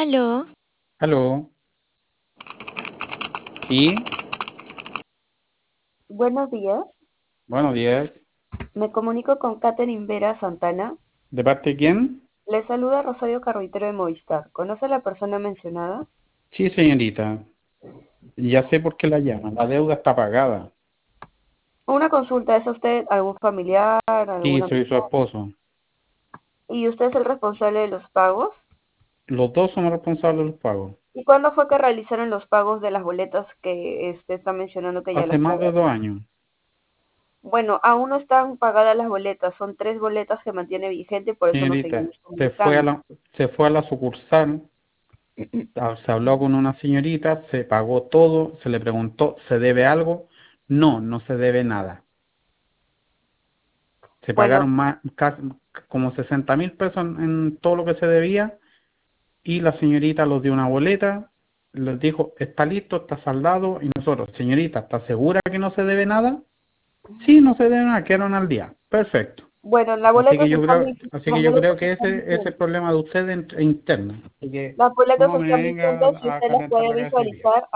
Aló, Aló, sí, Buenos días, buenos días. me comunico con Catherine Vera Santana. ¿De parte de quién? Le saluda Rosario Carruitero de Movistar. ¿Conoce a la persona mencionada? Sí, señorita. Ya sé por qué la llaman. La deuda está pagada. Una consulta, ¿es usted algún familiar, Sí, alguna soy su amistad? esposo. ¿Y usted es el responsable de los pagos? Los dos somos responsables de los pagos. ¿Y cuándo fue que realizaron los pagos de las boletas que usted está mencionando que ya Hace las más de pagaron? 2 años. Bueno, aún no están pagadas las boletas, son 3 boletas que mantiene vigente y por eso nos Señorita, seguimos comunicando. se fue a la sucursal, se habló con una señorita, se pagó todo, se le preguntó, ¿se debe algo? No, no se debe nada. Se Bueno, pagaron más, como 60.000 pesos en todo lo que se debía. Y la señorita los dio una boleta, les dijo, está listo, está saldado, y nosotros, señorita, ¿está segura que no se debe nada? Sí, no se debe nada, quedaron al día. Perfecto. bueno, las boletas están, Así que las yo creo boletas que están ese es el vigentes. problema de ustedes interno. Así que Las boletas no me están venga vigentes y a usted las calentar puede la cabeza hoy día. visualizar